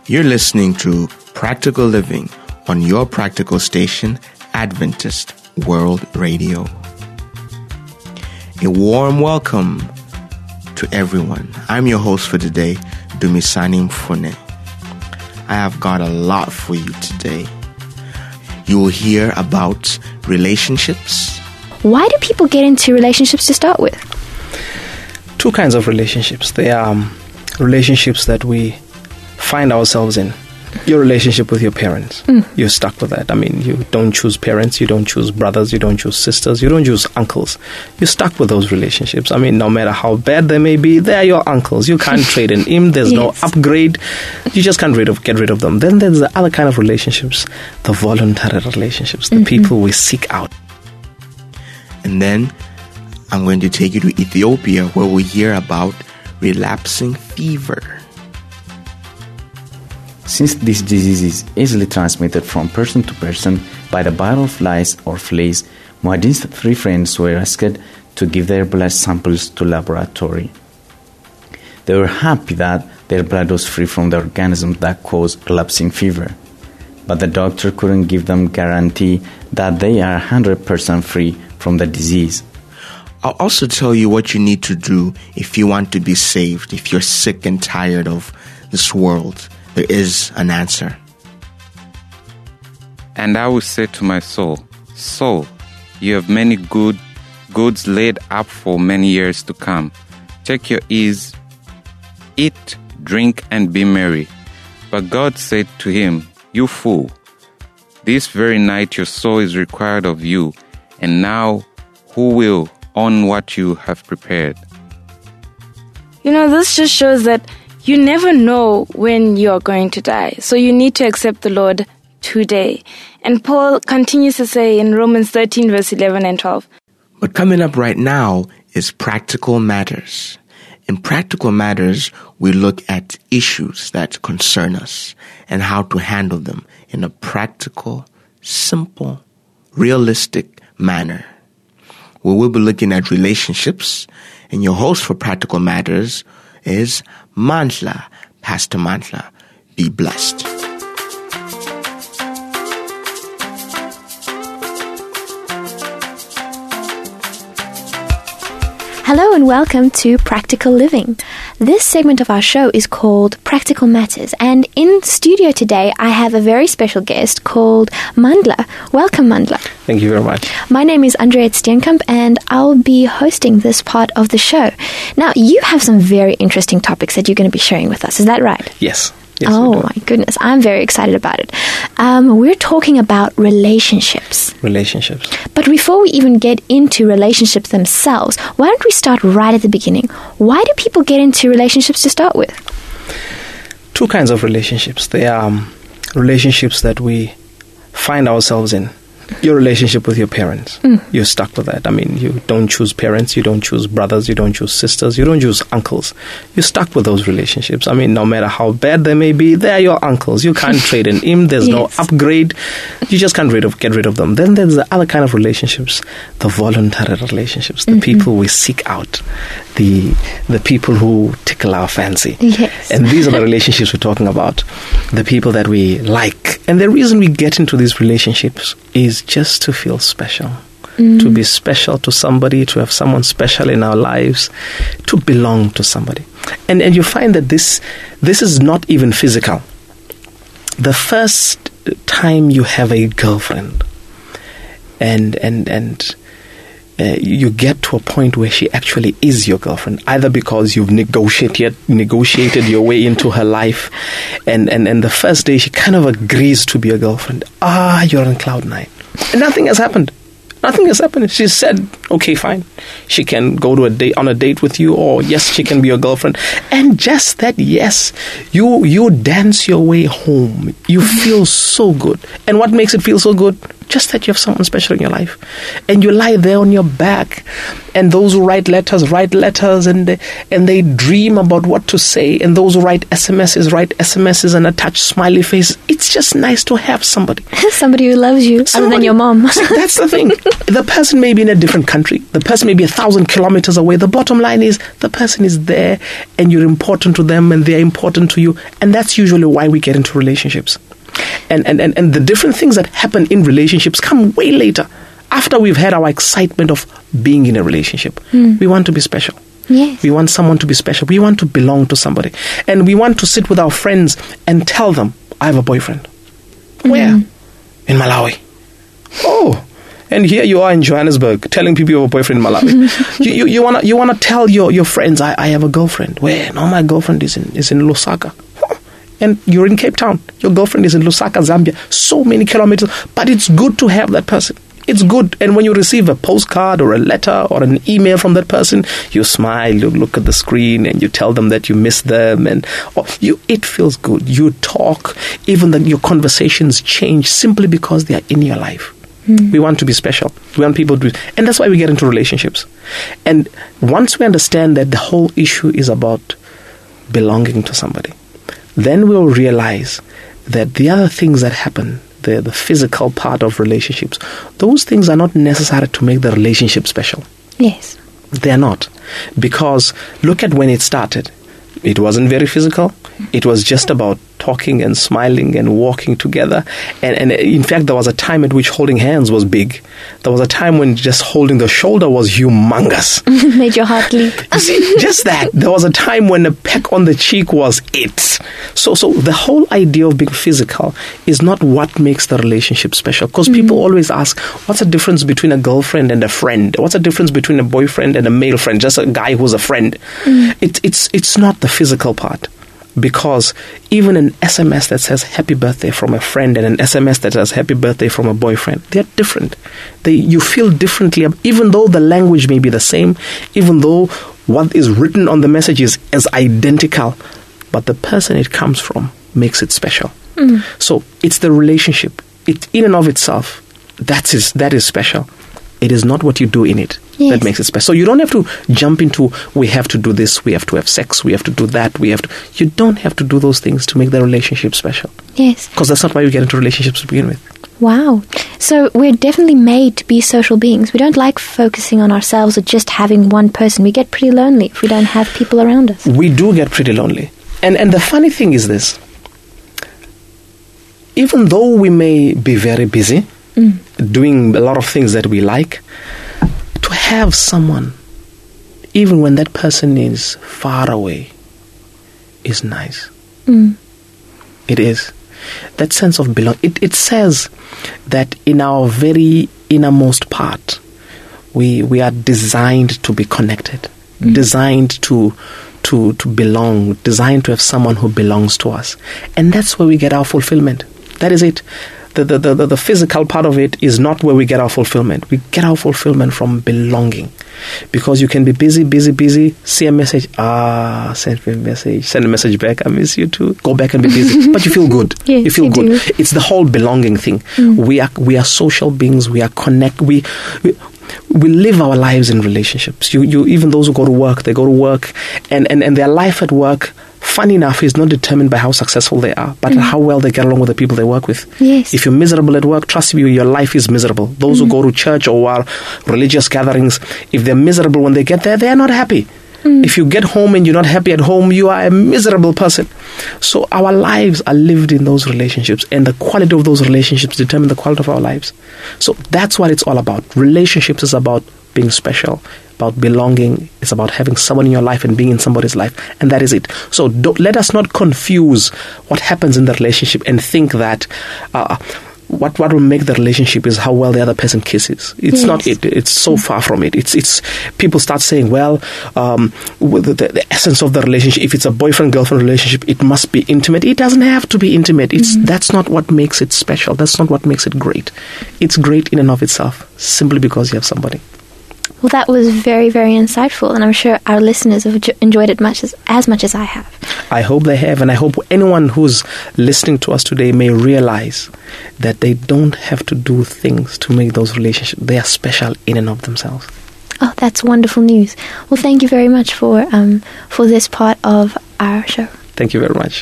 You're listening to Practical Living on your practical station, Adventist World Radio. A warm welcome to everyone. I'm your host for today, Dumisani Mfune. I have got a lot for you today. You will hear about relationships. Why do people get into relationships to start with? Two kinds of relationships. There are relationships that we find ourselves in. Your relationship with your parents. You're stuck with that. I mean, you don't choose parents, you don't choose brothers, you don't choose sisters, you don't choose uncles. You're stuck with those relationships. I mean, no matter how bad they may be, they're your uncles. You can't trade in them. There's no upgrade. You just can't get rid of them. Then there's the other kind of relationships, the voluntary relationships, the people we seek out. And then I'm going to take you to Ethiopia, where we hear about relapsing fever. Since this disease is easily transmitted from person to person by the bite of lice or fleas, Muad'Din's 3 friends were asked to give their blood samples to laboratory. They were happy that their blood was free from the organisms that cause relapsing fever, but the doctor couldn't give them guarantee that they are 100% free from the disease. I'll also tell you what you need to do if you want to be saved, if you're sick and tired of this world. There is an answer. And I will say to my soul, Soul, you have many goods laid up for many years to come. Take your ease, eat, drink, and be merry. But God said to him, You fool, this very night your soul is required of you, and now who will own what you have prepared? You know, this just shows that you never know when you are going to die. So you need to accept the Lord today. And Paul continues to say in Romans 13, verse 11 and 12. But coming up right now is Practical Matters. In Practical Matters, we look at issues that concern us and how to handle them in a practical, simple, realistic manner. We will be looking at relationships, and your host for Practical Matters is Mandla, Pastor Mandla. Be blessed. Hello and welcome to Practical Living. This segment of our show is called Practical Matters, and in studio today I have a very special guest called Mandla. Welcome, Mandla. Thank you very much. My name is Andrea Steenkamp and I'll be hosting this part of the show. Now, you have some very interesting topics that you're going to be sharing with us. Is that right? Yes. Oh my goodness, I'm very excited about it. We're talking about relationships. But before we even get into relationships themselves, why don't we start right at the beginning? Why do people get into relationships to start with? Two kinds of relationships. There are relationships that we find ourselves in. Your relationship with your parents. You're stuck with that. I mean, you don't choose parents, you don't choose brothers, you don't choose sisters, you don't choose uncles. You're stuck with those relationships. I mean, no matter how bad they may be, they're your uncles. You can't trade in them. There's no upgrade. You just can't get rid of them. Then there's the other kind of relationships, the voluntary relationships, the people we seek out, the people who tickle our fancy. Yes. And these are the relationships we're talking about, the people that we like. And the reason we get into these relationships is just to feel special, to be special to somebody, to have someone special in our lives, to belong to somebody. And you find that this is not even physical. The first time you have a girlfriend and you get to a point where she actually is your girlfriend, either because you've negotiated your way into her life, and the first day she kind of agrees to be a girlfriend. You're on cloud 9. And nothing has happened. She said, okay, fine. She can go to on a date with you, or yes, she can be your girlfriend. And just that, yes, you dance your way home. You feel so good. And what makes it feel so good? just that you have someone special in your life. And you lie there on your back, and those who write letters, and they dream about what to say, and those who write SMSs and attach smiley faces. It's just nice to have somebody. Somebody who loves you, other than your mom. See, that's the thing. The person may be in a different country. The person may be 1,000 kilometers away. The bottom line is the person is there, and you're important to them, and they're important to you. And that's usually why we get into relationships. And the different things that happen in relationships come way later, after we've had our excitement of being in a relationship. We want to be special. Yes. We want someone to be special. We want to belong to somebody. And we want to sit with our friends and tell them, I have a boyfriend. Where? In Malawi. Oh, and here you are in Johannesburg telling people you have a boyfriend in Malawi. you wanna tell your friends, I have a girlfriend. Where? No, my girlfriend is in Lusaka. And you're in Cape Town. Your girlfriend is in Lusaka, Zambia. So many kilometers. But it's good to have that person. It's good. And when you receive a postcard or a letter or an email from that person, you smile, you look at the screen, and you tell them that you miss them. It feels good. You talk. Even your conversations change simply because they are in your life. We want to be special. We want people to be, and that's why we get into relationships. And once we understand that the whole issue is about belonging to somebody, then we'll realize that the other things that happen, the physical part of relationships, those things are not necessary to make the relationship special. Yes. They're not. Because look at when it started. It wasn't very physical. It was just about talking and smiling and walking together. And in fact, there was a time at which holding hands was big. There was a time when just holding the shoulder was humongous. Made your heart leap. See, just that. There was a time when a peck on the cheek was it. So the whole idea of being physical is not what makes the relationship special. Because people always ask, what's the difference between a girlfriend and a friend? What's the difference between a boyfriend and a male friend? Just a guy who's a friend. It's not the physical part. Because even an SMS that says happy birthday from a friend and an SMS that says happy birthday from a boyfriend, they're different. You feel differently, even though the language may be the same, even though what is written on the message is identical, but the person it comes from makes it special. So it's the relationship. It in and of itself, that is special. It is not what you do in it that makes it special. So you don't have to jump into, we have to do this, we have to have sex, we have to do that, you don't have to do those things to make the relationship special. Yes. Because that's not why we get into relationships to begin with. Wow. So we're definitely made to be social beings. We don't like focusing on ourselves or just having one person. We get pretty lonely if we don't have people around us. We do get pretty lonely. And the funny thing is this. Even though we may be very busy, doing a lot of things that we like, to have someone, even when that person is far away, is nice. It is. That sense of belonging. It says that in our very innermost part, we are designed to be connected, designed to belong, designed to have someone who belongs to us. And that's where we get our fulfillment. That is it. The physical part of it is not where we get our fulfillment. We get our fulfillment from belonging. Because you can be busy, see a message, send me a message, send a message back, I miss you too, go back and be busy. But you feel good. Yes, you feel good. Do. It's the whole belonging thing. We are social beings, we are we live our lives in relationships. You even those who go to work, they go to work and their life at work, funny enough, is not determined by how successful they are, but how well they get along with the people they work with. Yes. If you're miserable at work, trust me, your life is miserable. Those who go to church or are religious gatherings, if they're miserable when they get there, they are not happy. If you get home and you're not happy at home, you are a miserable person. So our lives are lived in those relationships, and the quality of those relationships determine the quality of our lives. So that's what it's all about. Relationships is about being special, about belonging. It's about having someone in your life and being in somebody's life, and that is it. So let us not confuse what happens in the relationship and think that what will make the relationship is how well the other person kisses. It's not it. It's so far from it. It's people start saying, well, the essence of the relationship, if it's a boyfriend-girlfriend relationship, it must be intimate. It doesn't have to be intimate. That's not what makes it special. That's not what makes it great. It's great in and of itself, simply because you have somebody. Well, that was very, very insightful, and I'm sure our listeners have enjoyed it as much as I have. I hope they have, and I hope anyone who's listening to us today may realize that they don't have to do things to make those relationships. They are special in and of themselves. Oh, that's wonderful news. Well, thank you very much for this part of our show. Thank you very much.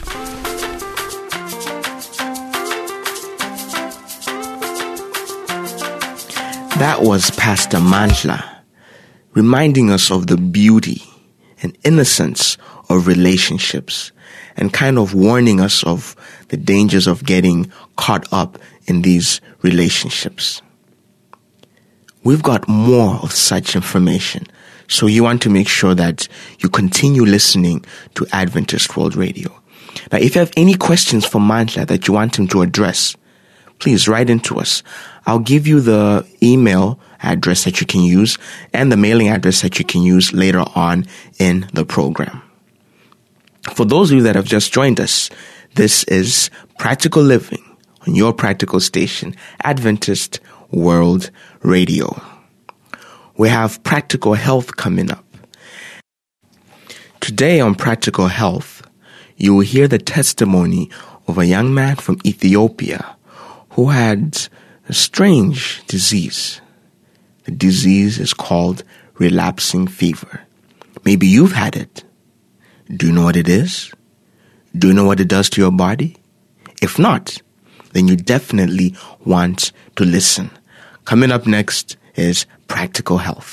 That was Pastor Mandla, reminding us of the beauty and innocence of relationships and kind of warning us of the dangers of getting caught up in these relationships. We've got more of such information, so you want to make sure that you continue listening to Adventist World Radio. Now, if you have any questions for Mandla that you want him to address, please write into us. I'll give you the email address that you can use and the mailing address that you can use later on in the program. For those of you that have just joined us, this is Practical Living on your practical station, Adventist World Radio. We have Practical Health coming up. Today on Practical Health, you will hear the testimony of a young man from Ethiopia who had a strange disease. The disease is called relapsing fever. Maybe you've had it. Do you know what it is? Do you know what it does to your body? If not, then you definitely want to listen. Coming up next is Practical Health.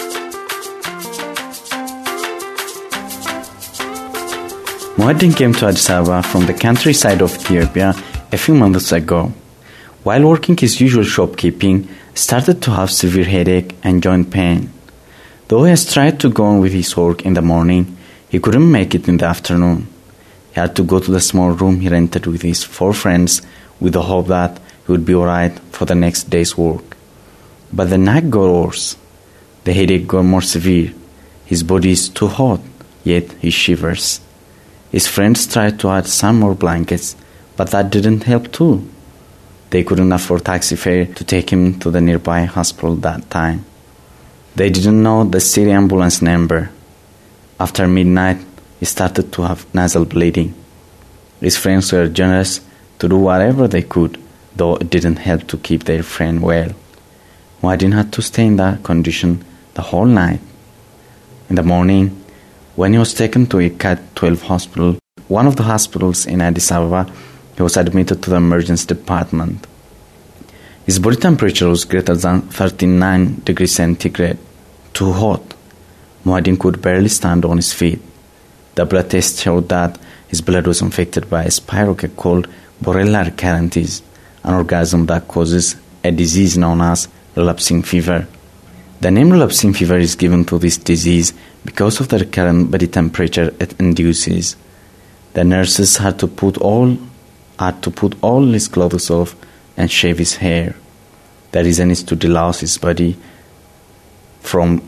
Muhaddin came to Addis Ababa from the countryside of Ethiopia a few months ago. While working his usual shopkeeping, started to have severe headache and joint pain. Though he has tried to go on with his work in the morning, he couldn't make it in the afternoon. He had to go to the small room he rented with his 4 friends with the hope that he would be alright for the next day's work. But the night got worse. The headache got more severe. His body is too hot, yet he shivers. His friends tried to add some more blankets, but that didn't help too. They couldn't afford taxi fare to take him to the nearby hospital that time. They didn't know the city ambulance number. After midnight, he started to have nasal bleeding. His friends were generous to do whatever they could, though it didn't help to keep their friend well. Muhaddin had to stay in that condition the whole night. In the morning, when he was taken to Ikat 12 hospital, one of the hospitals in Addis Ababa, he was admitted to the emergency department. His body temperature was greater than 39 degrees centigrade, too hot. Muhaddin could barely stand on his feet. The blood test showed that his blood was infected by a spirochete called Borrelia recurrentis, an organism that causes a disease known as relapsing fever. The name relapsing fever is given to this disease because of the recurrent body temperature it induces. The nurses had to put all his clothes off and shave his hair. The reason is to delouse his body from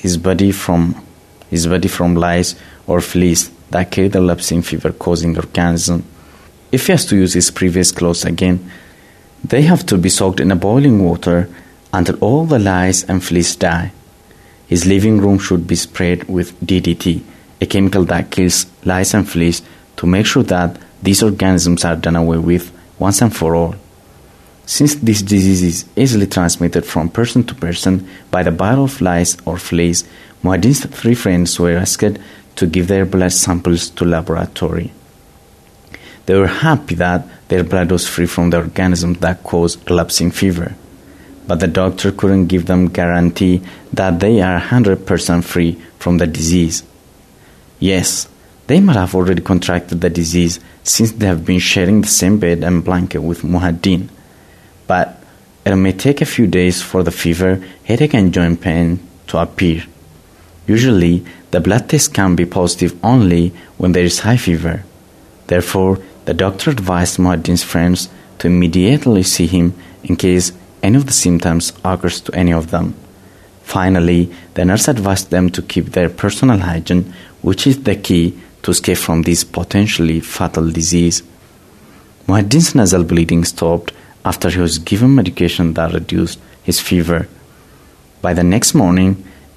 lice or fleas that carry the relapsing fever-causing organism. If he has to use his previous clothes again, they have to be soaked in boiling water until all the lice and fleas die. His living room should be sprayed with DDT, a chemical that kills lice and fleas, to make sure that these organisms are done away with once and for all. Since this disease is easily transmitted from person to person by the bite of lice or fleas, Muhaddin's 3 friends were asked to give their blood samples to laboratory. They were happy that their blood was free from the organisms that cause relapsing fever, but the doctor couldn't give them guarantee that they are 100% free from the disease. Yes, they might have already contracted the disease since they have been sharing the same bed and blanket with Muhaddin, but it may take a few days for the fever, headache and joint pain to appear. Usually, the blood test can be positive only when there is high fever. Therefore, the doctor advised Muhaddin's friends to immediately see him in case any of the symptoms occurs to any of them. Finally, the nurse advised them to keep their personal hygiene, which is the key to escape from this potentially fatal disease. Muhaddin's nasal bleeding stopped after he was given medication that reduced his fever. By the next morning,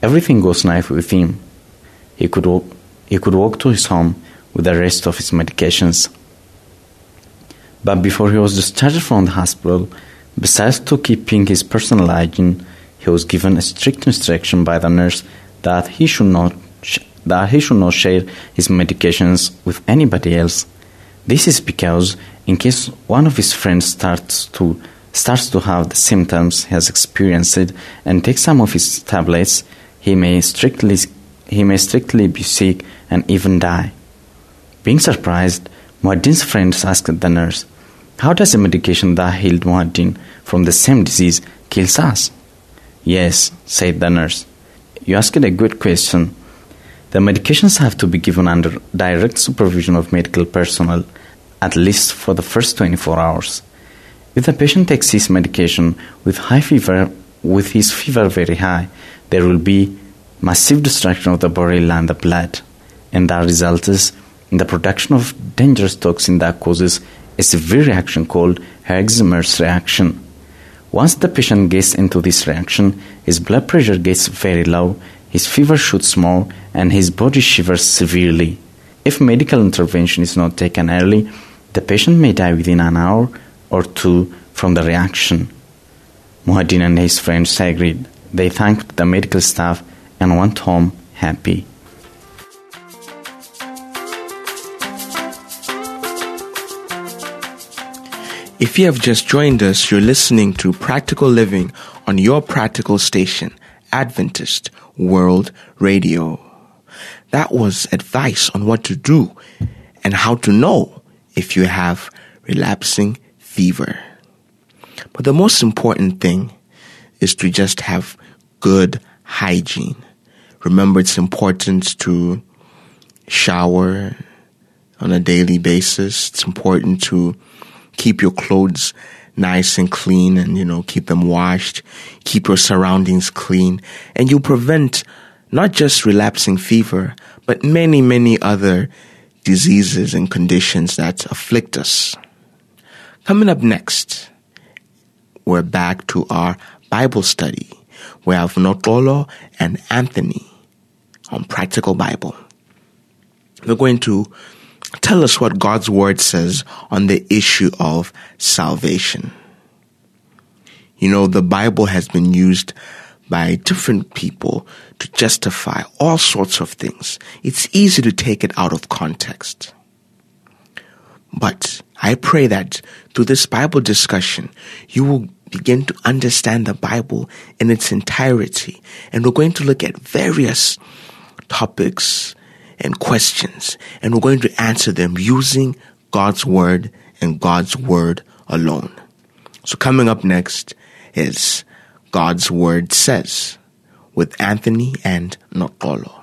Everything goes nice with him. He could walk to his home with the rest of his medications. But before he was discharged from the hospital, besides to keeping his personal hygiene, he was given a strict instruction by the nurse that he should not share his medications with anybody else. This is because in case one of his friends starts to have the symptoms he has experienced and takes some of his tablets, he may strictly be sick and even die. Being surprised, Muaddin's friends asked the nurse, "How does a medication that healed Muaddin from the same disease kills us?" "Yes," said the nurse. "You asked a good question. The medications have to be given under direct supervision of medical personnel, at least for the first 24 hours. If the patient takes his medication with his fever very high, there will be massive destruction of the borrelea and the blood, and that results in the production of dangerous toxin that causes a severe reaction called Herxheimer's reaction. Once the patient gets into this reaction, his blood pressure gets very low, his fever shoots more, and his body shivers severely. If medical intervention is not taken early, the patient may die within an hour or two from the reaction." Muaddin and his friends agreed. They thanked the medical staff and went home happy. If you have just joined us, you're listening to Practical Living on your practical station, Adventist World Radio. That was advice on what to do and how to know if you have relapsing fever. But the most important thing is to just have good hygiene. Remember, it's important to shower on a daily basis. It's important to keep your clothes nice and clean and, keep them washed. Keep your surroundings clean. And you'll prevent not just relapsing fever, but many, many other diseases and conditions that afflict us. Coming up next, we're back to our Bible study. We have Notolo and Anthony on Practical Bible. They're going to tell us what God's Word says on the issue of salvation. The Bible has been used by different people to justify all sorts of things. It's easy to take it out of context. But I pray that through this Bible discussion, you will begin to understand the Bible in its entirety. And we're going to look at various topics and questions, and we're going to answer them using God's Word and God's Word alone. So coming up next is God's Word Says with Anthony and Notolo.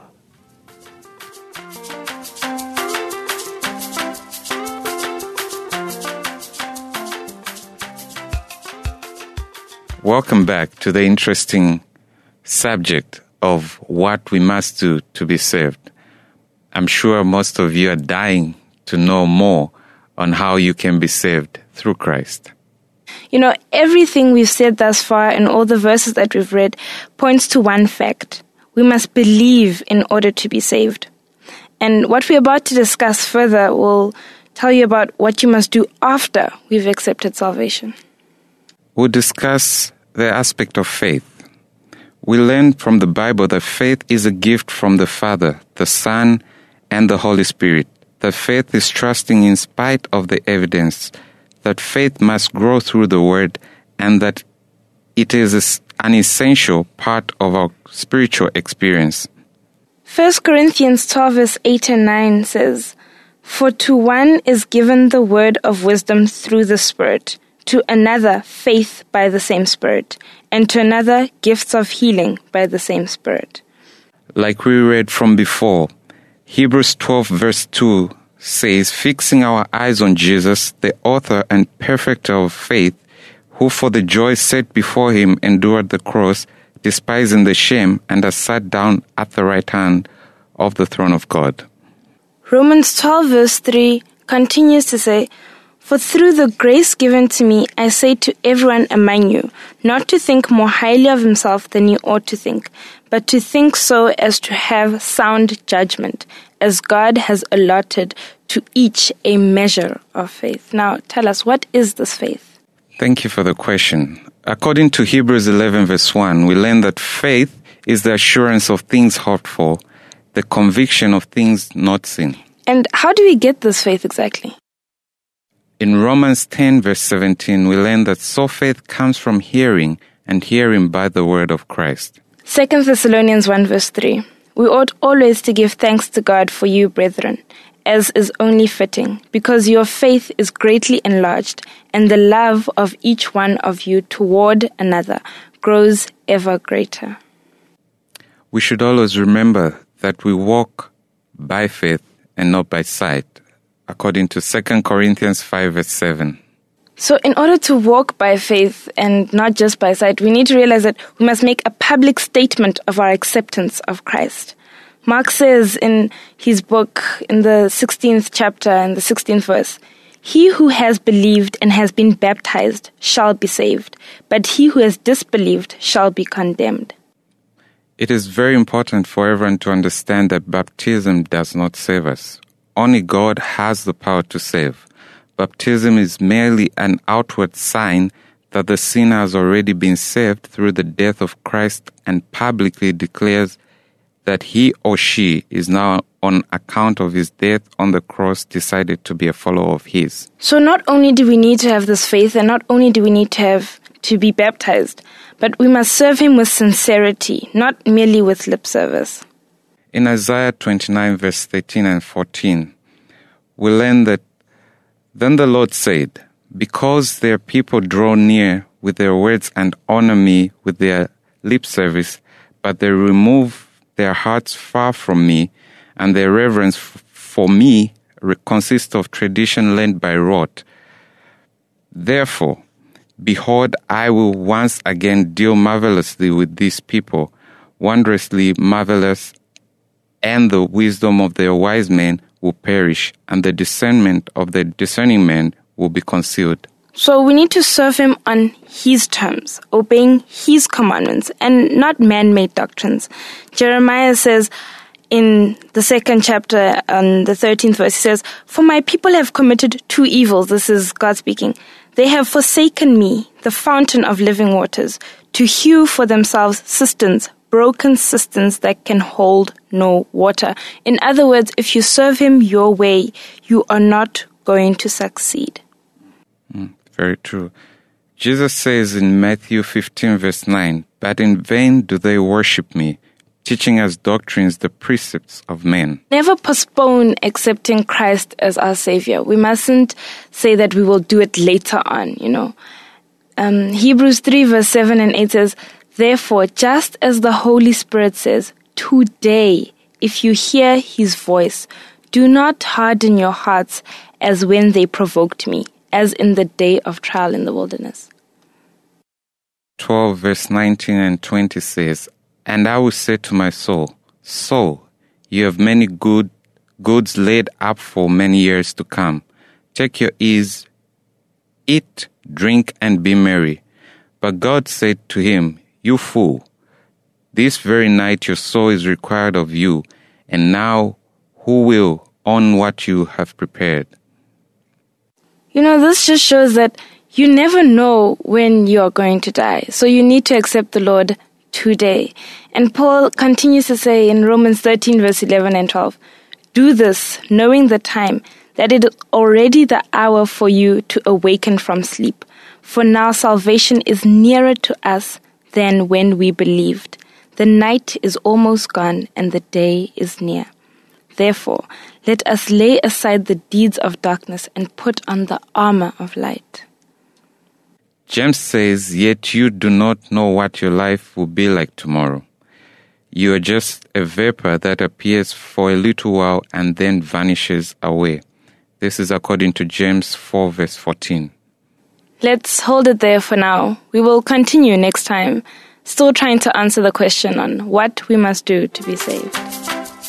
Welcome back to the interesting subject of what we must do to be saved. I'm sure most of you are dying to know more on how you can be saved through Christ. Everything we've said thus far and all the verses that we've read points to one fact. We must believe in order to be saved. And what we're about to discuss further will tell you about what you must do after we've accepted salvation. We'll discuss the aspect of faith. We learn from the Bible that faith is a gift from the Father, the Son, and the Holy Spirit. That faith is trusting in spite of the evidence. That faith must grow through the Word, and that it is an essential part of our spiritual experience. 1 Corinthians 12 verse 8 and 9 says, "For to one is given the word of wisdom through the Spirit, to another faith by the same Spirit, and to another gifts of healing by the same Spirit." Like we read from before, Hebrews 12 verse 2 says, "Fixing our eyes on Jesus, the author and perfecter of faith, who for the joy set before him endured the cross, despising the shame, and has sat down at the right hand of the throne of God." Romans 12 verse 3 continues to say, For through the grace given to me, I say to everyone among you, not to think more highly of himself than you ought to think, but to think so as to have sound judgment, as God has allotted to each a measure of faith. Now, tell us, what is this faith? Thank you for the question. According to Hebrews 11 verse 1, we learn that faith is the assurance of things hoped for, the conviction of things not seen. And how do we get this faith exactly? In Romans 10 verse 17, we learn that so faith comes from hearing, and hearing by the word of Christ. 2 Thessalonians 1 verse 3, we ought always to give thanks to God for you, brethren, as is only fitting, because your faith is greatly enlarged, and the love of each one of you toward another grows ever greater. We should always remember that we walk by faith and not by sight, according to 2 Corinthians 5 verse 7. So in order to walk by faith and not just by sight, we need to realize that we must make a public statement of our acceptance of Christ. Mark says in his book, in the 16th chapter and the 16th verse, he who has believed and has been baptized shall be saved, but he who has disbelieved shall be condemned. It is very important for everyone to understand that baptism does not save us. Only God has the power to save. Baptism is merely an outward sign that the sinner has already been saved through the death of Christ, and publicly declares that he or she is now, on account of his death on the cross, decided to be a follower of his. So not only do we need to have this faith, and not only do we need to be baptized, but we must serve him with sincerity, not merely with lip service. In Isaiah 29 verse 13 and 14, we learn that, then the Lord said, because their people draw near with their words and honor me with their lip service, but they remove their hearts far from me, and their reverence for me consists of tradition learned by rote. Therefore, behold, I will once again deal marvelously with these people, wondrously marvelous, and the wisdom of their wise men will perish, and the discernment of the discerning men will be concealed. So we need to serve him on his terms, obeying his commandments, and not man-made doctrines. Jeremiah says in the 2nd chapter, on the 13th verse, he says, for my people have committed two evils. This is God speaking. They have forsaken me, the fountain of living waters, to hew for themselves cisterns, broken cisterns that can hold no water. In other words, if you serve him your way, you are not going to succeed. Very true. Jesus says in Matthew 15 verse 9, but in vain do they worship me, teaching as doctrines the precepts of men. Never postpone accepting Christ as our Savior. We mustn't say that we will do it later on, Hebrews 3 verse 7 and 8 says, therefore, just as the Holy Spirit says, today, if you hear his voice, do not harden your hearts as when they provoked me, as in the day of trial in the wilderness. 12 verse 19 and 20 says, and I will say to my soul, soul, you have many goods laid up for many years to come. Take your ease, eat, drink, and be merry. But God said to him, you fool, this very night your soul is required of you, and now who will own what you have prepared? This just shows that you never know when you are going to die. So you need to accept the Lord today. And Paul continues to say in Romans 13 verse 11 and 12, do this, knowing the time, that it is already the hour for you to awaken from sleep. For now salvation is nearer to us than when we believed. The night is almost gone and the day is near. Therefore, let us lay aside the deeds of darkness and put on the armor of light. James says, yet you do not know what your life will be like tomorrow. You are just a vapor that appears for a little while and then vanishes away. This is according to James 4 verse 14. Let's hold it there for now. We will continue next time, still trying to answer the question on what we must do to be saved.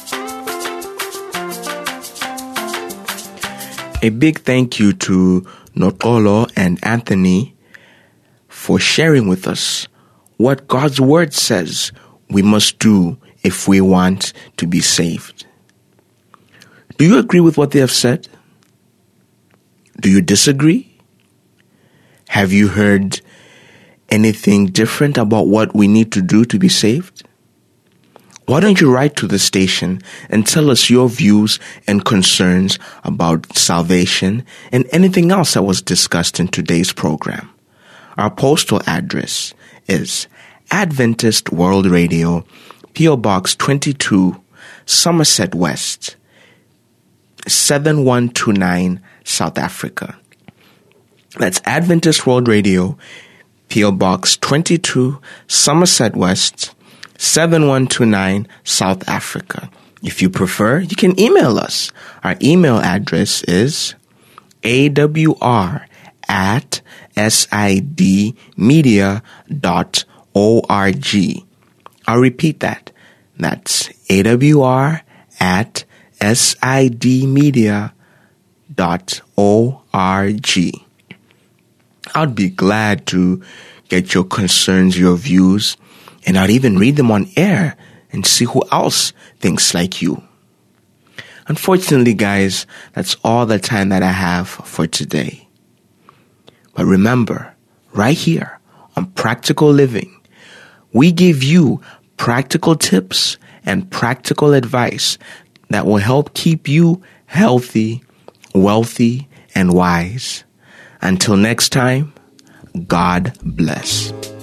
A big thank you to Nokolo and Anthony for sharing with us what God's Word says we must do if we want to be saved. Do you agree with what they have said? Do you disagree? Have you heard anything different about what we need to do to be saved? Why don't you write to the station and tell us your views and concerns about salvation and anything else that was discussed in today's program? Our postal address is Adventist World Radio, P.O. Box 22, Somerset West, 7129, South Africa. That's Adventist World Radio, P.O. Box 22, Somerset West, 7129, South Africa. If you prefer, you can email us. Our email address is awr@sidmedia.org. I'll repeat that. That's awr@sidmedia.org. I'd be glad to get your concerns, your views, and I'd even read them on air and see who else thinks like you. Unfortunately, guys, that's all the time that I have for today. But remember, right here on Practical Living, we give you practical tips and practical advice that will help keep you healthy, wealthy, and wise. Until next time, God bless.